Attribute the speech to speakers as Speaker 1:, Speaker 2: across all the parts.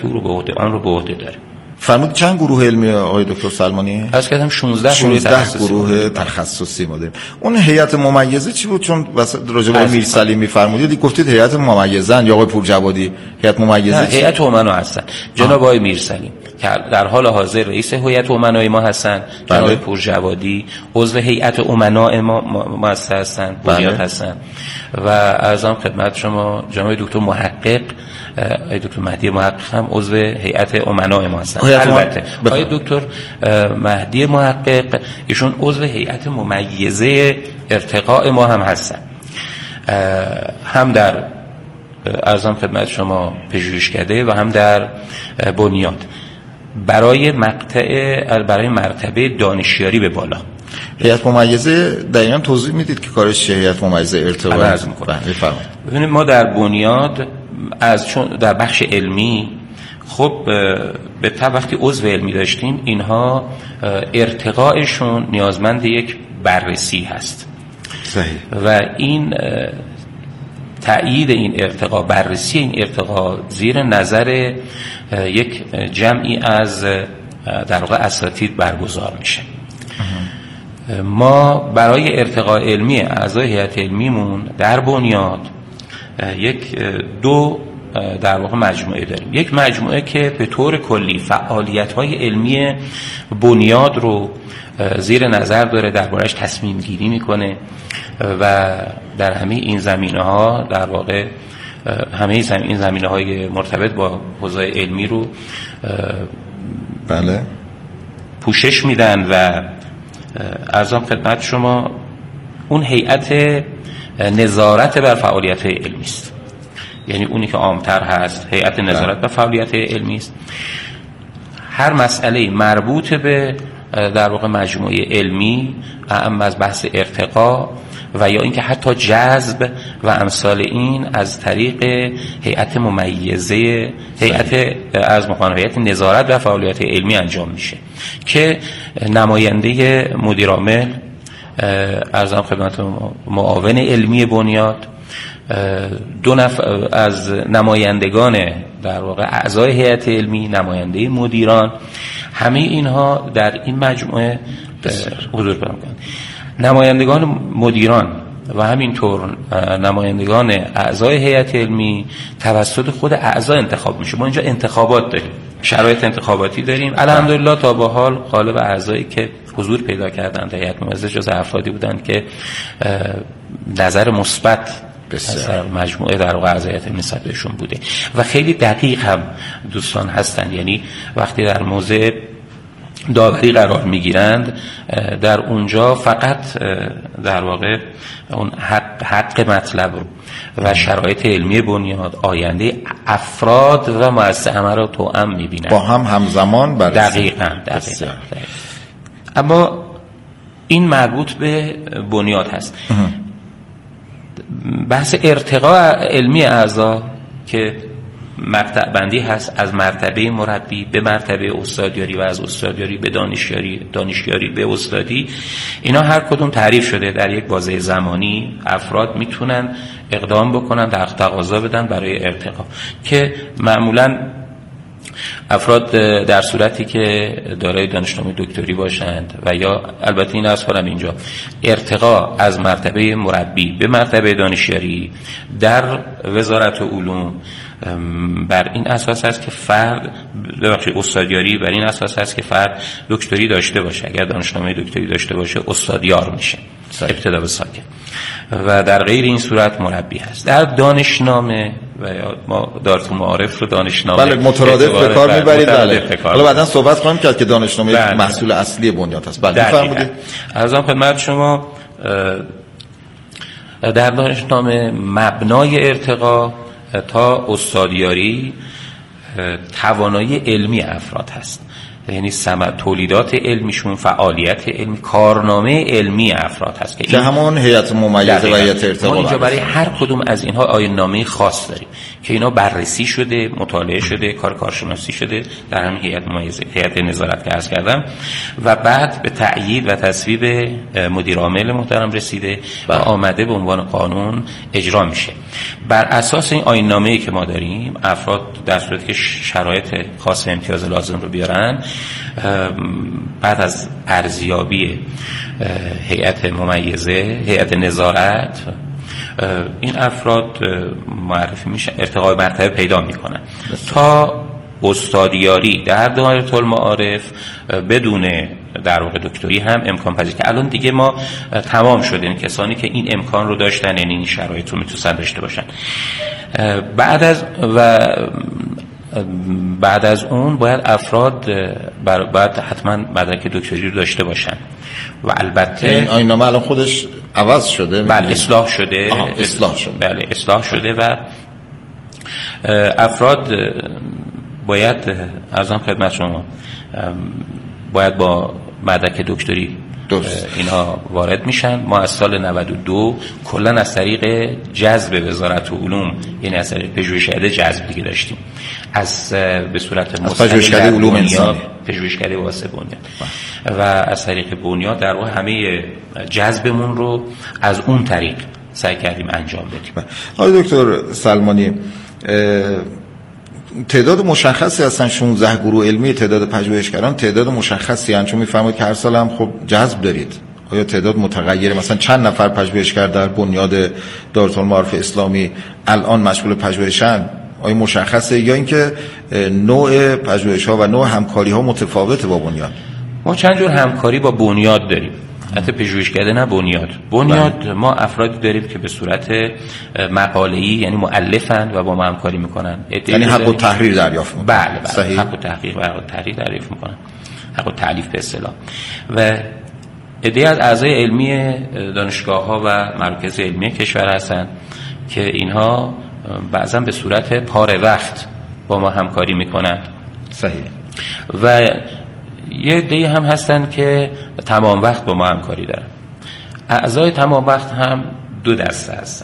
Speaker 1: رو به عهده آن رو به عهده داره.
Speaker 2: فرمود چند گروه علمی آقای دکتر سلمانی؟
Speaker 1: از کردم 16
Speaker 2: گروه تخصصی ما داریم. اون هیئت ممیزه چی بود؟ چون راجع به میر سلیمی فرمودید گفتید هیئت ممیزن یا آقای پورجوادی هیئت ممیزه چی؟
Speaker 1: هیئت امنا هستن جناب آقای میر سلیم که در حال حاضر رئیس هیئت امنای ما هستن، جناب آقای پورجوادی عضو هیئت امنای ما مؤسسه هستن، بنیاد هستن و ارزم خدمت شما جناب دکتر محقق دکتر مهدی محقق هم عضو هیئت امنای ما هستن. البته آقای دکتر مهدی محقق ایشون عضو هیئت ممیزه ارتقاء ما هم هستن، هم در ارزم خدمت شما پژوهشکده و هم در بنیاد برای مرتبه دانشیاری به بالا.
Speaker 2: هیئت ممیزه دقیقاً توضیح میدید که کارش چیه؟ هیئت ممیزه ارتقاء
Speaker 1: عرض می‌کنم. ببینید ما در بنیاد چون در بخش علمی خب به وقتی عضو علمی داشتیم اینها ارتقاءشون نیازمند یک بررسی هست.
Speaker 2: صحیح.
Speaker 1: و این تأیید این ارتقاء، بررسی این ارتقاء زیر نظر یک جمعی از در واقع اساتید برگزار میشه. ما برای ارتقاء علمی اعضای هیئت علمیمون در بنیاد دو در واقع مجموعه داریم. یک مجموعه که به طور کلی فعالیت‌های علمی بنیاد رو زیر نظر داره، دربارش تصمیم گیری میکنه و در همه این زمینه‌ها در واقع همه این زمینه‌های مرتبط با حوزه علمی رو
Speaker 2: بله
Speaker 1: پوشش میدن و ارزم خدمت شما اون هیئت نظارت بر فعالیت‌های علمی است، یعنی اونی که عامتر هست هیئت نظارت بر فعالیت‌های علمی است. هر مسئله مربوط به در واقع مجموعه علمی اعم از بحث ارتقاء و یا اینکه حتی جذب و امثال این از طریق هیئت ممیزه هیئت نظارت و فعالیت علمی انجام میشه که نماینده مدیرعامل ارزم خدمت معاون علمی بنیاد، دو نفر از نمایندگان در واقع اعضای هیئت علمی، نماینده مدیران، همه اینها در این مجموعه حضور پیدا می‌کنند. نمایندگان مدیران و همینطور نمایندگان اعضای هیئت علمی توسط خود اعضا انتخاب میشه. ما اینجا انتخابات داریم، شرایط انتخاباتی داریم. الحمدلله تا به حال غالب اعضایی که حضور پیدا کردن در هیئت ممیزه جز افرادی بودند که نظر مثبت مجموعه در واقع اعضای هیئت نسبت بهشون بوده و خیلی دقیق هم دوستان هستند. یعنی وقتی در موضع داوری قرار میگیرند در اونجا فقط در واقع اون حق مطلب و شرایط علمی بنیاد، آینده افراد و مؤسسه همه رو توأم میبینند،
Speaker 2: با هم همزمان بررسی.
Speaker 1: دقیقاً. اما این مربوط به بنیاد هست. بحث ارتقاء علمی اعضا که مقطع بندی هست از مرتبه مربی به مرتبه استادیاری و از استادیاری به دانشیاری به استادی، اینا هر کدوم تعریف شده در یک بازه زمانی. افراد میتونن اقدام بکنن، تقاضا بدن برای ارتقا که معمولاً افراد در صورتی که دارای دانشنامه دکتری باشند و یا البته این از کنم اینجا ارتقا از مرتبه مربی به مرتبه دانشیاری در وزارت علوم بر این اساس است که فرد استادیاری بر این اساس است که فرد دکتری داشته باشه. اگر دانشنامه دکتری داشته باشه استادیار میشه ابتدا به ساکن و در غیر این صورت مربی هست. در دانشنامه و ما دارت معارف رو دانشنامه
Speaker 2: بله مترادف به کار میبرید. بله حالا بعداً صحبت کنیم که دانشنامه محصول اصلی بنیاد هست. بله فرمودید.
Speaker 1: عرضم خدمت شما در دانشنامه مبنای ارتقا تا استادیاری توانایی علمی افراد هست. یعنی تولیدات علمیشون، فعالیت علمی، کارنامه علمی افراد هست
Speaker 2: که همون هیئت ممیزه و هیئت ارتقا.
Speaker 1: ما اینجا برای هر کدوم از اینها آیین‌نامه خاص داریم که اینا بررسی شده، مطالعه شده، کارشناسی شده در همین هیئت ممیزه، هیئت نظارت که عرض کردم، و بعد به تأیید و تصویب مدیر عامل محترم رسیده و آمده به عنوان قانون اجرا میشه. بر اساس این آیین‌نامه‌ای که ما داریم، افراد در صورتی که شرایط خاص امتیاز لازم رو بیارن، بعد از ارزیابی هیئت ممیزه، هیئت نظارت، این افراد معرفی میشن، ارتقای مرتبه پیدا میکنن تا استادیاری در دایره المعارف بدون در واقع دکتری هم امکان پذیر، که الان دیگه ما تمام شده این کسانی که این امکان رو داشتن، یعنی این شرایط رو میتونن داشته باشن. بعد از اون باید افراد باید حتما مدرک دکتری رو داشته باشن و البته
Speaker 2: این آیین‌نامه الان خودش عوض شده.
Speaker 1: بله اصلاح شده. بله اصلاح شده و افراد باید ارزم خدمت شما باید با مدرک دکتری اینها وارد میشن. ما از سال 92 کلا از طریق جذب وزارت علوم، یعنی از طریق پژوهشکده جذب دیگه داشتیم، از به صورت
Speaker 2: پژوهشکده علوم انسان،
Speaker 1: پژوهشکده واسه بنیاد، و از طریق بنیاد در واقع همه جذبمون رو از اون طریق سعی کردیم انجام بدیم.
Speaker 2: آقای دکتر سلمانی، تعداد مشخصی هستن 16 گروه علمی، تعداد پژوهشگران تعداد مشخصی هستن، چون میفرمایید که هر سال هم خب جذب دارید. آیا تعداد متغیره؟ مثلا چند نفر پژوهشگر در بنیاد دارالمعارف اسلامی الان مشغول پژوهشن؟ آیا مشخصه یا اینکه نوع پژوهش‌ها و نوع همکاری‌ها متفاوته با بنیاد؟
Speaker 1: ما چند جور همکاری با بنیاد داریم، حتی پژوهشکده نه بنیاد. ما افرادی داریم که به صورت مقاله‌ای، یعنی مؤلفن و با ما همکاری میکنن،
Speaker 2: یعنی حق و تحریر دریافت میکنن.
Speaker 1: بله صحیح. حق و تحقیق و حق و تحریر دریافت میکنن، حق و تالیف به اصطلاح. و عده‌ای از اعضای علمی دانشگاه‌ها و مراکز علمی کشور هستن که اینها بعضا به صورت پاره وقت با ما همکاری میکنن.
Speaker 2: صحیح.
Speaker 1: و یه عده‌ای هم هستن که تمام وقت با ما همکاری دارن. اعضای تمام وقت هم دو دسته هستن.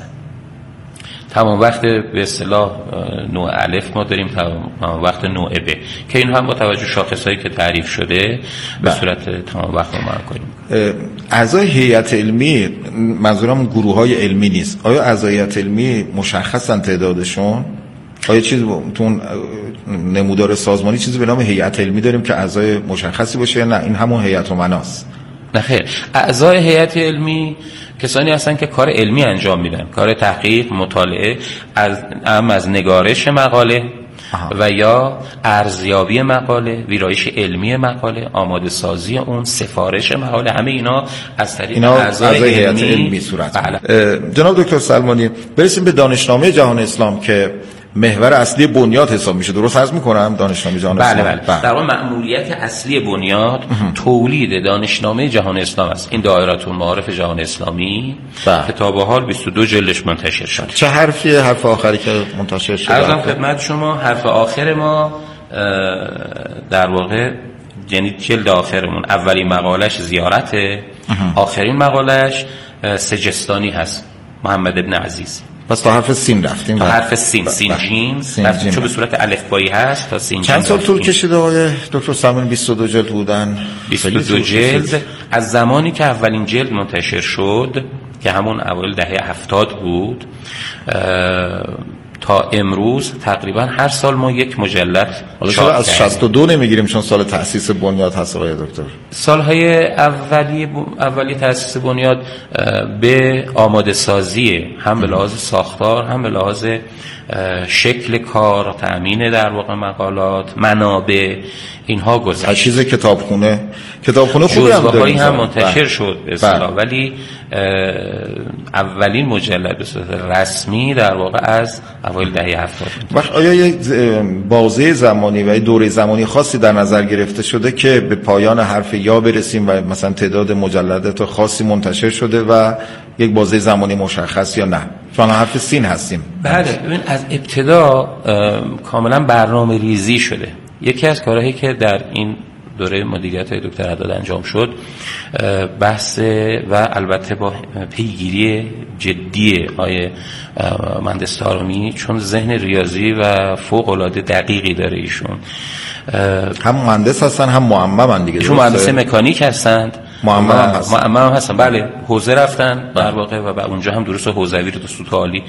Speaker 1: تمام وقت به اصطلاح نوع الف ما داریم، تمام وقت نوع ب، که این هم با توجه شاخصایی که تعریف شده به صورت تمام وقت با ما همکاری میکنن.
Speaker 2: اعضای هیئت علمی، منظورم گروه‌های علمی نیست، آیا اعضای هیئت علمی مشخصن تعدادشون؟ آیا چیز تو نمودار سازمانی چیزی به نام هیئت علمی داریم که اعضای مشخصی باشه؟ نه، این همون هیئت مناست.
Speaker 1: نه خیر، اعضای هیئت علمی کسانی هستن که کار علمی انجام میدن، کار تحقیق، مطالعه، از نگارش مقاله و یا ارزیابی مقاله، ویرایش علمی مقاله، آماده سازی اون، سفارش مقاله، همه اینا از طریق اعضای
Speaker 2: هیئت علمی صورت. جناب دکتر سلمانی، برسیم به دانشنامه جهان اسلام که محور اصلی بنیاد حساب میشه. درست عرض میکنم؟ دانشنامه جهان اسلام.
Speaker 1: بله. در واقع مأموریت اصلی بنیاد تولید دانشنامه جهان اسلام است. این دایره المعارف جهان اسلامی که تا به حال 22 جلدش منتشر شد.
Speaker 2: چه حرفیه حرف آخری که منتشر شد؟
Speaker 1: عرضم خدمت شما حرف آخر ما در واقع یعنی جلد آخرمون اولین مقالش زیارته، آخرین مقالش سجستانی هست، محمد ابن عزیز.
Speaker 2: پس تا حرف سین رفتیم.
Speaker 1: تا حرف سین چون به صورت الفبایی هست تا سین.
Speaker 2: چند سال طول کشیده آقای دکتر سلمانی 22 جلد بودن؟
Speaker 1: 22 جلد از زمانی که اولین جلد منتشر شد که همون اوایل دهه 70 بود تا امروز تقریبا هر سال ما یک مجلد
Speaker 2: چاپ کردیم. از 62 نمیگیریم چون سال تأسیس بنیاد هست آقای دکتر؟
Speaker 1: سالهای اولی تأسیس بنیاد به آماده سازی هم به لحاظ ساختار، هم به لحاظ شکل کار، تأمین در واقع مقالات، منابع، اینها گذشت.
Speaker 2: چیز کتابخونه خوبی هم داریم،
Speaker 1: هم منتشر شد به اصطلاح، ولی اولین مجلد به صورت رسمی در واقع از اوایل دهه 70.
Speaker 2: وقت آیا یک بازه زمانی و دوره زمانی خاصی در نظر گرفته شده که به پایان حرف یا برسیم و مثلا تعداد مجلدات خاصی منتشر شده و یک بازه زمانی مشخص یا نه؟ چون حرف سین هستیم.
Speaker 1: بله، ببین از ابتدا کاملا برنامه ریزی شده. یکی از کارهایی که در این دوره مدیریت دکتر حداد انجام شد، بحث و البته با پیگیری جدی آقای مهندس طارمی، چون ذهن ریاضی و فوق العاده دقیقی داره ایشون،
Speaker 2: هم مهندس هستن هم معمم دیگه،
Speaker 1: ایشون مهندس مکانیک هستند،
Speaker 2: معمم
Speaker 1: هستن. بله، حوزه رفتن در واقع و اونجا هم دروس حوزوی رو تو سطوح عالی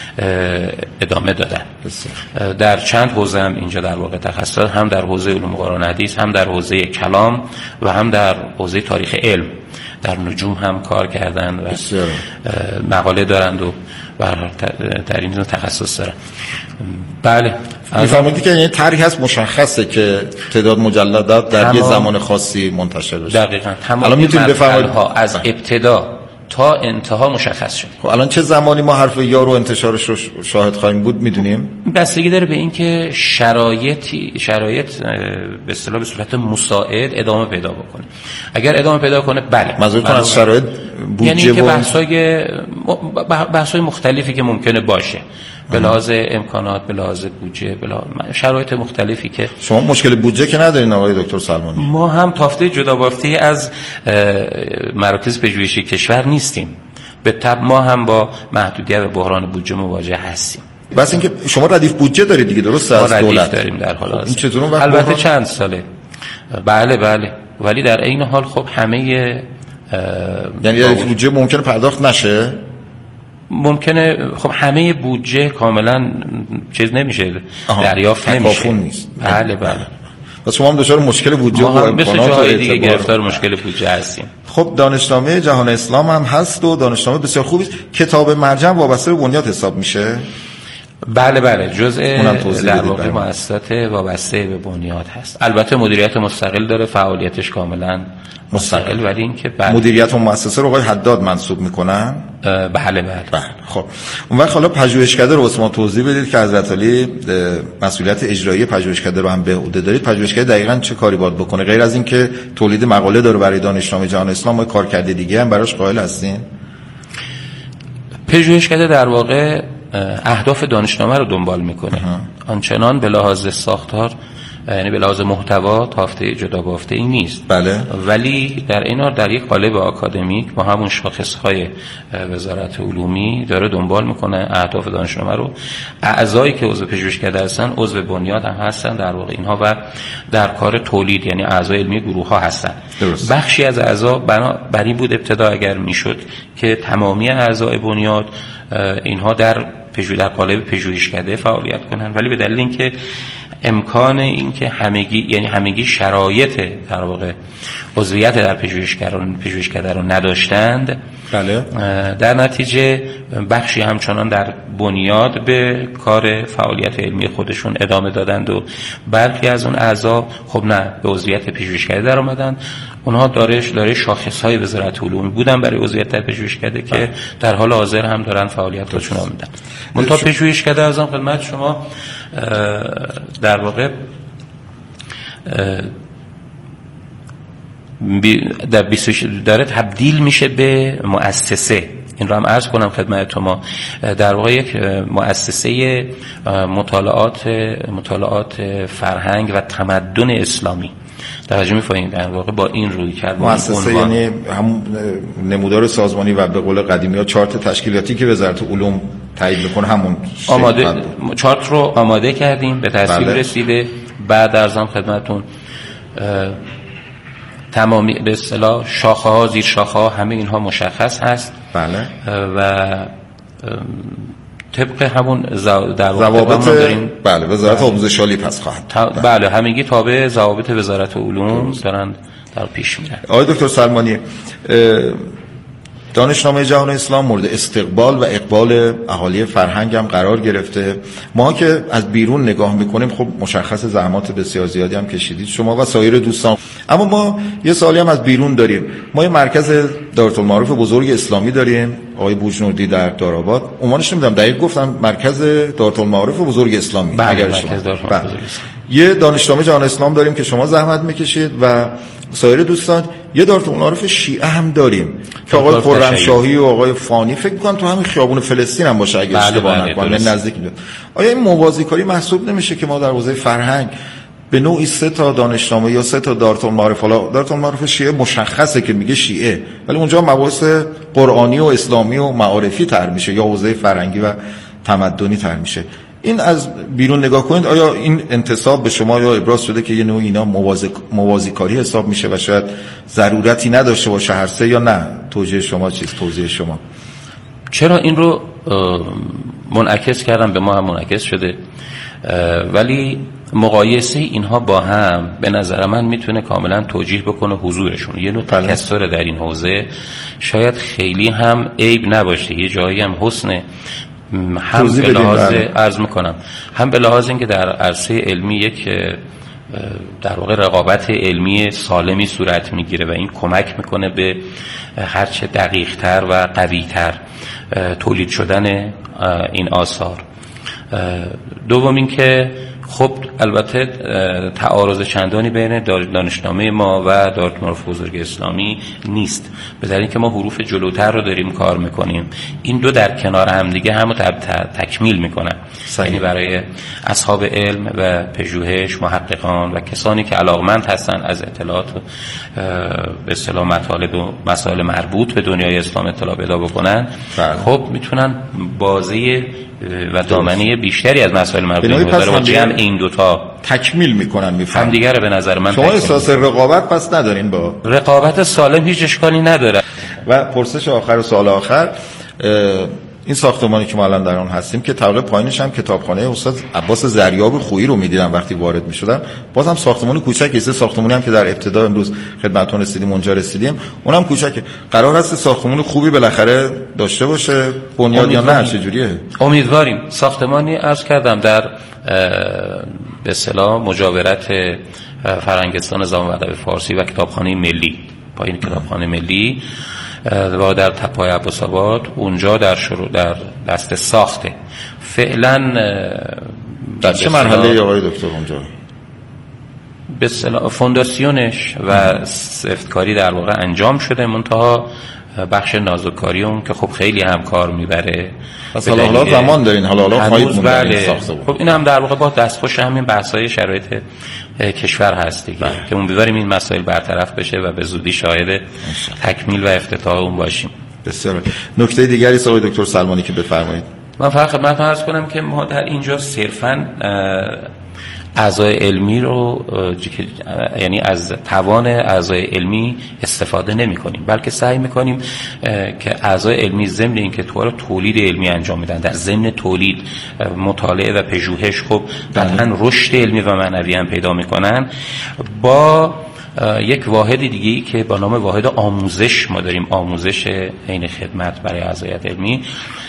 Speaker 1: ادامه دادن. در چند حوزه هم اینجا در واقع تخصص، هم در حوزه علوم قرآن حدیث، هم در حوزه کلام و هم در حوزه تاریخ علم، در نجوم هم کار کردن و مقاله دارند و در این تخصص دارن. بله،
Speaker 2: می‌فرمایید که یعنی طرحی هست مشخصه که تعداد مجلدات در یه زمان خاصی منتشر بشه.
Speaker 1: دقیقاً. الان میتونید بفرمایید از ابتدا تا انتها مشخص شد.
Speaker 2: خب الان چه زمانی ما حرف یا رو انتشارش رو شاهد خواهیم بود میدونیم؟
Speaker 1: بستگی داره به اینکه شرایط به اصطلاح به صورت مساعد ادامه پیدا بکنه. اگر ادامه پیدا کنه بله.
Speaker 2: منظورتون از شرایط بودجه،
Speaker 1: یعنی اینکه بحث‌های مختلفی که ممکنه باشه، به لحاظ امکانات، به لحاظ بودجه، به لحاظ شرایط مختلفی که
Speaker 2: شما مشکل بودجه که ندارین آقای دکتر سلمانی؟
Speaker 1: ما هم تافته جدابافته از مراکز پژوهشی کشور نیستیم، به طب ما هم با محدودیت و بحران بودجه مواجه هستیم.
Speaker 2: بس اینکه شما ردیف بودجه دارید دیگه، درسته؟ از دولت
Speaker 1: داریم در حال حاضر.
Speaker 2: این چطور
Speaker 1: البته چند ساله. بله، ولی در این حال خب همه
Speaker 2: یعنی ردیف بودجه ممکنه پرداخت نشه؟
Speaker 1: ممکنه. خب همه بودجه کاملا چیز نمیشه، دریافت نمیشه. بله.
Speaker 2: پس شما هم دچار مشکل بودجه و
Speaker 1: امکانات و دیگه گرفتار مشکل بودجه هستیم.
Speaker 2: خب دانشنامه جهان اسلام هم هست و دانشنامه بسیار خوبی است. کتاب مرجع وابسته به بنیاد حساب میشه؟
Speaker 1: بله، جزء در واقع مؤسسات وابسته به بنیاد هست. البته مدیریت مستقل داره، فعالیتش کاملا مستقل، ولی اینکه
Speaker 2: مدیریت اون مؤسسه رو آقای حداد منصوب میکنن؟
Speaker 1: بله.
Speaker 2: خب اون وقت حالا پژوهشکده رو واسه ما توضیح بدید که حضرت علی مسئولیت اجرایی پژوهشکده رو هم به عهده دارید. پژوهشکده دقیقاً چه کاری باید بکنه غیر از این که تولید مقاله داره برای دانشنامه جهان اسلام؟ ما کار کرده دیگه هم براش قائل هستین؟
Speaker 1: پژوهشکده در واقع اهداف دانشنامه رو دنبال میکنه، آنچنان به لحاظ ساختار، یعنی به لحاظ محتوا تافته جدا بافته ای نیست.
Speaker 2: بله.
Speaker 1: ولی در این حال در یک قالب آکادمیک با همون شاخصهای وزارت علومی داره دنبال میکنه اهداف دانشنامه رو. اعضایی که عضو پژوهشکده هستن عضو بنیاد هم هستن در واقع اینها، و در کار تولید یعنی اعضای علمی گروه ها هستن.
Speaker 2: درست.
Speaker 1: بخشی از اعضا بر این بود ابتدا اگر میشد که تمامی اعضای بنیاد اینها در قالب پژوهشکده فعالیت کنن، ولی به دلیل اینکه امکان اینکه همگی شرایط در واقع عضویت در پژوهشکده رو نداشتند،
Speaker 2: بله،
Speaker 1: در نتیجه بخشی همچنان در بنیاد به کار فعالیت علمی خودشون ادامه دادند و برخی از اون اعضا خب نه به عضویت پژوهشکده در آمدند. اونها داره شاخص‌های وزارت علوم بودن برای عضویت در پژوهشکده که در حال حاضر هم دارن فعالیتاشون رو میدن. منتها پژوهشکده ازم خدمت شما در واقع داره تبدیل میشه به مؤسسه. این رو هم عرض کنم خدمت ما، در واقع یک مؤسسه مطالعات فرهنگ و تمدن اسلامی. توجه می‌فرمایید در واقع با این روی کرد
Speaker 2: مؤسسه یعنی هم نمودار سازمانی و به قول قدیمی‌ها چارت تشکیلاتی که وزارت علوم تایید می‌کنه همون
Speaker 1: چارت رو آماده کردیم، به تصویب رسیده. بعد ارزم خدمتتون تمامی به اصطلاح شاخه‌ها، زیر شاخه‌ها همه اینها مشخص هست.
Speaker 2: بله.
Speaker 1: و طبق همون ضوابط
Speaker 2: داریم. بله، وزارت آموزش عالی پس خواهد.
Speaker 1: بله، همگی تابع ضوابط وزارت علوم دارن در پیش میرن.
Speaker 2: آقای دکتر سلمانی، دانشنامه جهان اسلام مورد استقبال و اقبال اهالی فرهنگ هم قرار گرفته. ما که از بیرون نگاه میکنیم خب مشخص زحمات بسیار زیادی هم کشیدید شما و سایر دوستان، اما ما یه سوالی هم از بیرون داریم. ما یه مرکز دارالمعارف بزرگ اسلامی داریم، آقای بوجنوردی در دارآباد، عنوانش نمیدونم دقیق گفتم، مرکز دارالمعارف بزرگ اسلامی.
Speaker 1: بله، مرکز دارالمعارف بزرگ اسلامی.
Speaker 2: یه دانشنامه جهان اسلام داریم که شما زحمت میکشید و سایر دوستان. یه دارالمعارف شیعه هم داریم که آقای خرمشاهی و آقای فانی فکر می‌کنم تو همین خیابون فلسطین هم باشه اگه اشتباه نکنم، من نزدیک میاد. آیا این موازی کاری محسوب نمیشه که ما در حوزه فرهنگ به نوعی 3 تا دانشنامه یا 3 تا دارالمعارف، حالا دارالمعارف شیعه مشخصه که میگه شیعه، ولی اونجا مباحث قرآنی و اسلامی و معارفی طرح میشه یا حوزه فرهنگی و تمدنی طرح میشه. این از بیرون نگاه کنید، آیا این انتساب به شما یا ابراز شده که یه نوع اینا موازی کاری حساب میشه و شاید ضرورتی نداشته باشه هر سه، یا نه توجیه شما چیست؟ توضیح شما.
Speaker 1: چرا این رو منعکس کردم، به ما هم منعکس شده، ولی مقایسه اینها با هم به نظر من میتونه کاملا توجیه بکنه حضورشون. یه نوع تکثر در این حوزه شاید خیلی هم عیب نباشه، یه جایی هم حسنه، هم به لحاظ عرض میکنم، هم به لحاظ اینکه در عرصه علمی یک در واقع رقابت علمی سالمی صورت میگیره و این کمک میکنه به هرچه دقیق‌تر و قوی‌تر تولید شدن این آثار. دوم این که خب البته تعارض چندانی بین دانشنامه ما و دارالمعارف بزرگ اسلامی نیست، به دلیل اینکه ما حروف جلوتر رو داریم کار میکنیم. این دو در کنار هم دیگه همو تکمیل میکنن. یعنی برای اصحاب علم و پژوهش، محققان و کسانی که علاقمند هستن از اطلاعات به اصطلاح مطالب و مسائل مربوط به دنیای اسلام اطلاع پیدا بکنن، خب میتونن بازه و دامنه بیشتری از مسائل مربوط به حوزه جمع این دوتا
Speaker 2: تکمیل میکنن، میفهمن
Speaker 1: هم دیگه رو. به نظر من
Speaker 2: شما احساس رقابت پس ندارین؟ با
Speaker 1: رقابت سالم هیچ اشکالی نداره.
Speaker 2: و پرسش آخر و سوال آخر، این ساختمانی که ما الان در اون هستیم که طبقه پایینش هم کتابخانه استاد عباس زریاب خویی رو می‌دیدم وقتی وارد می‌شدم، بازم ساختمان کوچکی است. ساختمانی هم که در ابتدا امروز خدمتتون رسیدیم اونجا رسیدیم، اونم کوچکه. قرار است ساختمان خوبی بالاخره داشته باشه بنیاد یا نه چه جوریه؟
Speaker 1: امیدواریم. ساختمانی عرض کردم در به اصطلاح مجاورت فرهنگستان زبان و ادب فارسی و کتابخانه ملی، پایین کتابخانه ملی و در تپه‌های عباس‌آباد، اونجا در دست ساخته. فعلا
Speaker 2: در چه مرحله آقای دکتر اونجا؟
Speaker 1: به اصطلاح فونداسیونش و سفتکاری در واقع انجام شده، منتها بخش نازکاری اون که خب خیلی هم کار میبره.
Speaker 2: پس حالا زمان دارین، حالا خواهید
Speaker 1: بله. خب این هم در واقع با دستخوش همین بحث‌های شرایط کشور هست دیگه که امیدواریم این مسائل برطرف بشه و به زودی شاهد تکمیل و افتتاح اون باشیم.
Speaker 2: بسیار. نکته دیگری آقای دکتر سلمانی که بفرمایید.
Speaker 1: من فقط خدمتتون عرض کنم که ما در اینجا صرفاً اعضای علمی رو یعنی از توان اعضای علمی استفاده نمی کنیم، بلکه سعی میکنیم که اعضای علمی ضمن اینکه تولید علمی انجام میدن، در ضمن تولید مطالعه و پژوهش خب قطعاً رشد علمی و معنوی هم پیدا میکنن. با یک واحد دیگه‌ای که با نام واحد آموزش ما داریم، آموزش عین خدمت برای اعضای علمی،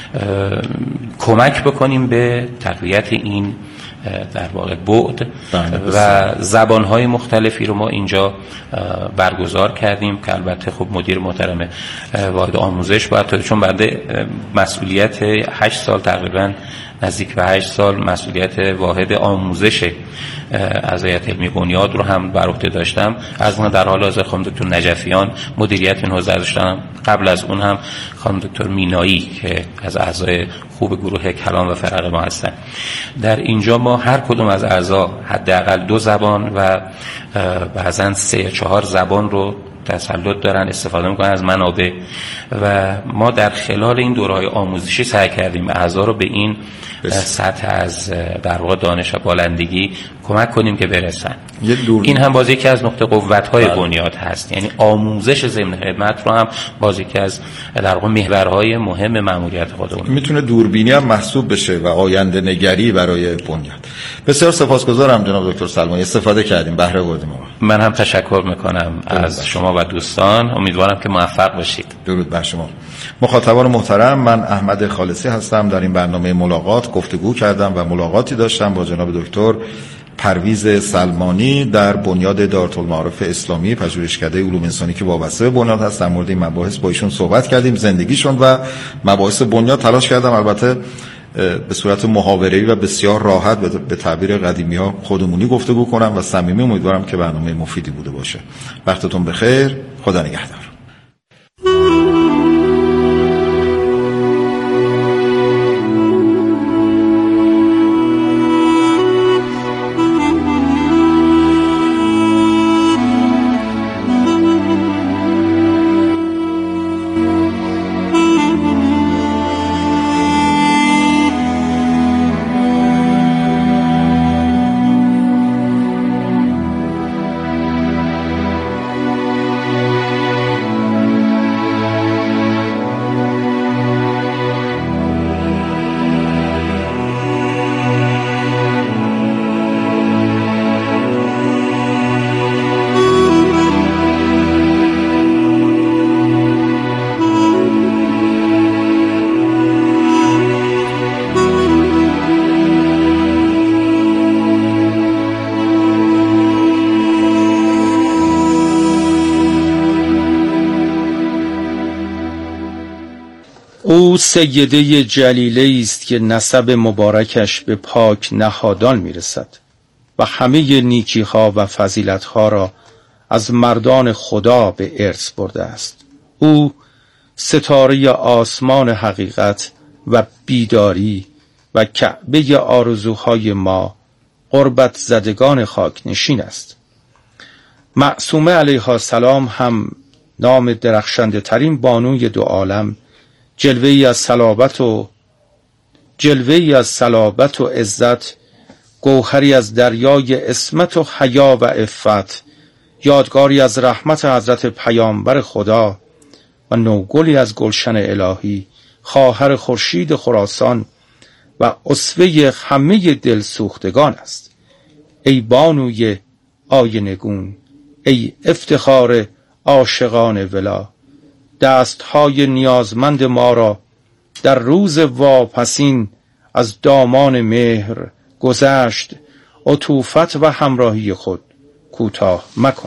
Speaker 1: کمک بکنیم به تقویت این در واقع بعد و زبان‌های مختلفی رو ما اینجا برگزار کردیم که البته خب مدیر محترم واحد آموزش باید، چون بنده مسئولیت 8 سال تقریبا نزدیک به 8 سال مسئولیت واحد آموزش اعضای علمی بنیاد رو هم بر عهده داشتم. از اون در حال حاضر خانم دکتر نجفیان مدیریت این حوزه داشتم، قبل از اون هم خانم دکتر مینایی که از اعضای خوب گروه کلام و فرق ما هستن. در اینجا ما هر کدوم از اعضا حداقل 2 زبان و بعضن 3 یا 4 زبان رو تسلط دارن، استفاده میکنن از منابع و ما در خلال این دوره‌های آموزشی سعی کردیم اعضا رو به این سطح از در واقع دانش و بالندگی کمک کنیم که برسن. این هم باز یکی از نقطه قوت‌های بنیاد هست، یعنی آموزش ضمن خدمت رو هم باز یکی از در واقع محورهای مهم مأموریت خودمون
Speaker 2: میتونه دوربینی هم محسوب بشه و آینده نگری برای بنیاد. بسیار سپاسگزارم جناب دکتر سلمانی، استفاده کردیم، بهره بردیم.
Speaker 1: من هم تشکر میکنم از شما و دوستان، امیدوارم که موفق باشید.
Speaker 2: درود بر شما. مخاطبان محترم، من احمد خالصی هستم. در این برنامه ملاقات گفتگو کردم و ملاقاتی داشتم با جناب دکتر پرویز سلمانی در بنیاد دارالمعارف اسلامی، پژوهشکده علوم انسانی که وابسته به بنیاد هست. در مورد این مباحث با ایشون صحبت کردیم، زندگیشون و مباحث بنیاد تلاش کردم البته به صورت محاوره‌ای و بسیار راحت به تعبیر قدیمی‌ها خودمونی گفتگو کنم و صمیمی. امیدوارم که برنامه مفیدی بوده باشه. وقتتون بخیر، خدا نگهدار.
Speaker 3: او سیده جلیله است که نسب مبارکش به پاک نهادان میرسد و همه نیکی‌ها و فضیلت‌ها را از مردان خدا به ارث برده است. او ستاره آسمان حقیقت و بیداری و کعبه آرزوهای ما قربت زدگان خاک نشین است. معصومه علیها السلام هم نام درخشنده ترین بانوی دو عالم، جلوه‌ای از صلابت و عزت، گوهری از دریای عصمت و حیا و عفت، یادگاری از رحمت حضرت پیامبر خدا و نوگلی از گلشن الهی، خواهر خورشید خراسان و اسوه همه دلسوختگان است. ای بانوی آینگون، ای افتخار عاشقان ولا، دستهای نیازمند ما را در روز واپسین از دامان مهر گذشت عطوفت و همراهی خود کوتاه مکن.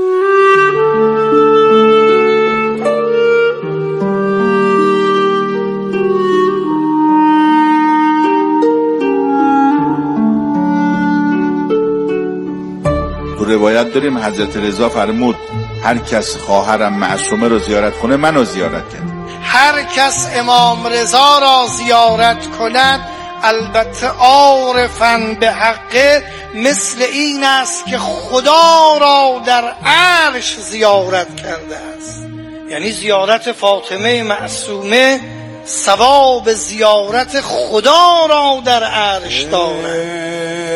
Speaker 4: روایت داریم حضرت رضا فرمود هر کس خواهرم معصومه رو زیارت کنه منو زیارت کرد.
Speaker 5: هر کس امام رضا را زیارت کند البته عارفاً به حقه، مثل این است که خدا را در عرش زیارت کرده است. یعنی زیارت فاطمه معصومه ثواب زیارت خدا را در عرش دارد.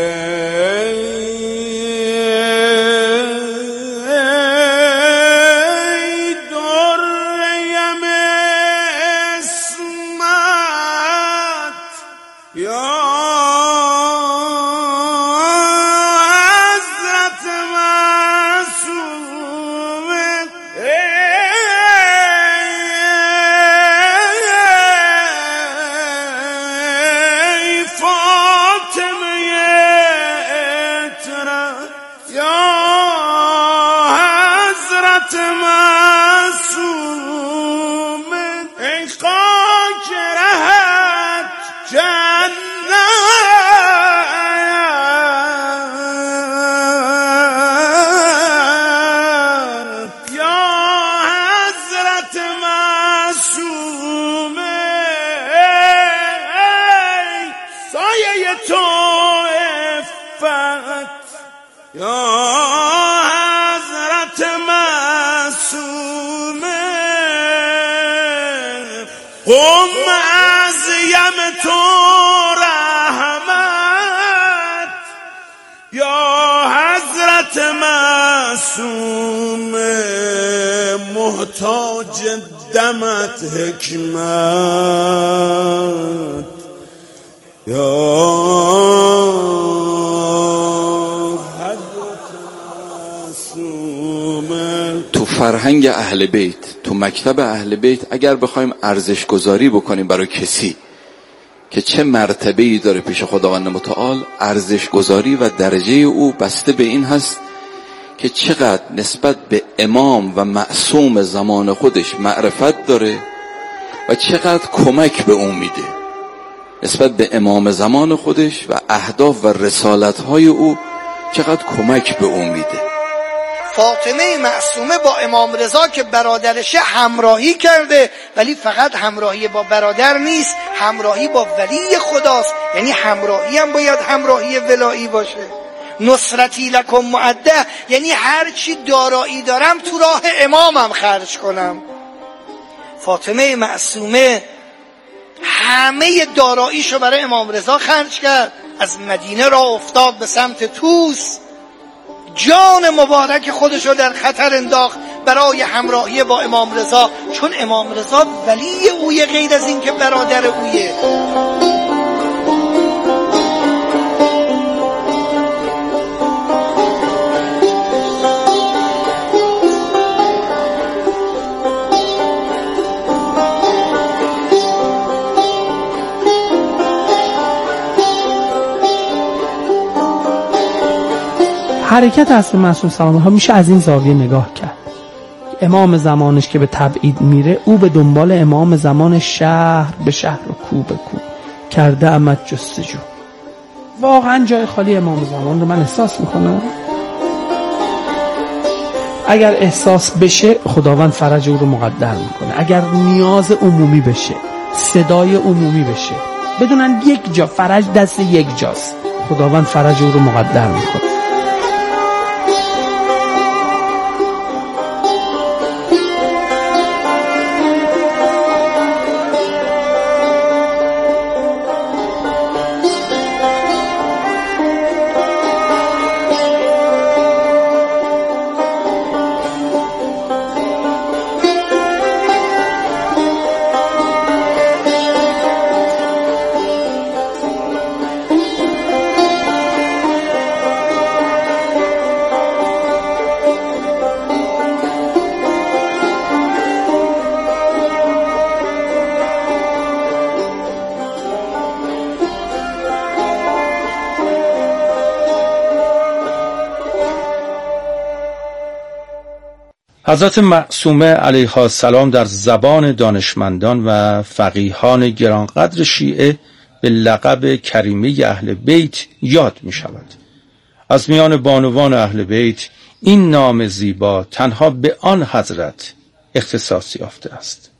Speaker 6: محتاج دمت حکمت یا
Speaker 7: تو فرهنگ اهل بیت، تو مکتب اهل بیت اگر بخوایم ارزش گذاری بکنیم برای کسی که چه مرتبه‌ای داره پیش خداوند متعال، ارزش گذاری و درجه او بسته به این هست که چقدر نسبت به امام و معصوم زمان خودش معرفت داره و چقدر کمک به اون میده نسبت به امام زمان خودش و اهداف و رسالت‌های او، چقدر کمک به اون میده.
Speaker 5: فاطمه معصومه با امام رضا که برادرشه همراهی کرده، ولی فقط همراهی با برادر نیست، همراهی با ولی خداست. یعنی همراهی هم باید همراهی ولایی باشه. نصرتی لکم معده، یعنی هر چی دارایی دارم تو راه امامم خرج کنم. فاطمه معصومه همه داراییشو برای امام رضا خرج کرد، از مدینه را افتاد به سمت طوس، جان مبارک خودشو در خطر انداخت برای همراهی با امام رضا، چون امام رضا ولی اویه، غیر از این که برادر اویه.
Speaker 8: حرکت حضرت معصوم سلام الله میشه از این زاویه نگاه کرد. امام زمانش که به تبعید میره، او به دنبال امام زمان شهر به شهر و کو به کو کرده امت جستجو. واقعا جای خالی امام زمان رو من احساس میکنم. اگر احساس بشه خداوند فرج او رو مقدر میکنه. اگر نیاز عمومی بشه، صدای عمومی بشه، بدونن یک جا فرج دست یک جاست، خداوند فرج او رو مقدر میکنه.
Speaker 3: حضرت معصومه علیها السلام در زبان دانشمندان و فقیهان گرانقدر شیعه به لقب کریمه اهل بیت یاد می شود. از میان بانوان اهل بیت این نام زیبا تنها به آن حضرت اختصاص یافته است.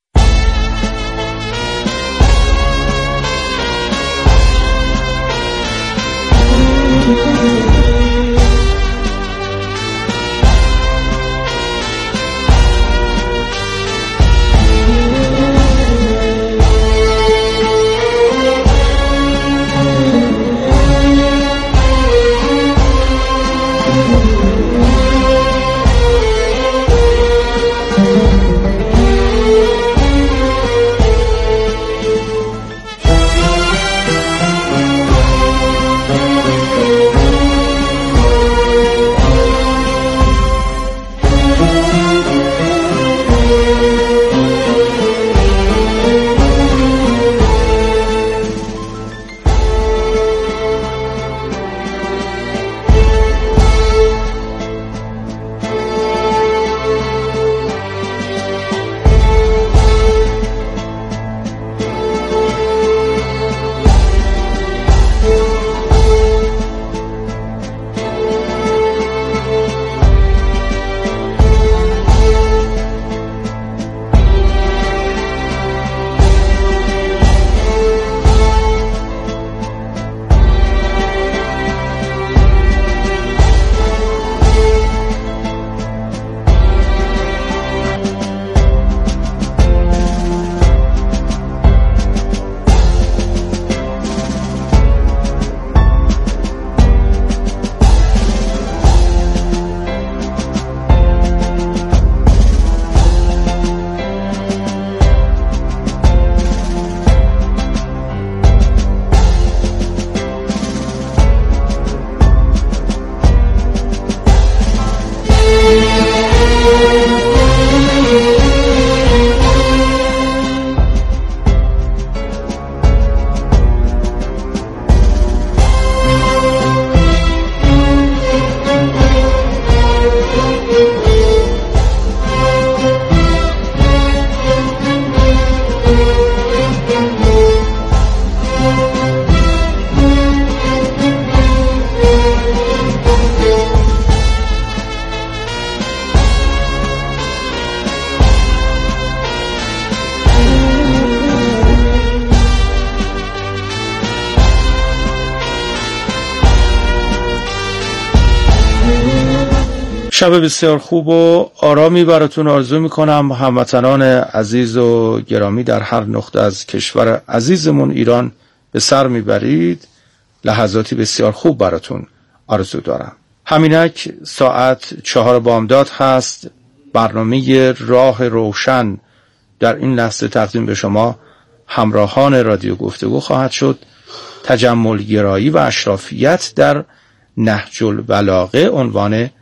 Speaker 3: شب بسیار خوب و آرامی براتون آرزو میکنم هموطنان عزیز و گرامی در هر نقطه از کشور عزیزمون ایران به سر میبرید. لحظاتی بسیار خوب براتون آرزو دارم. همینک ساعت 4 بامداد هست. برنامه راه روشن در این لحظه تقدیم به شما همراهان رادیو گفتگو خواهد شد. تجمل گرایی و اشرافیت در نهج البلاغه عنوان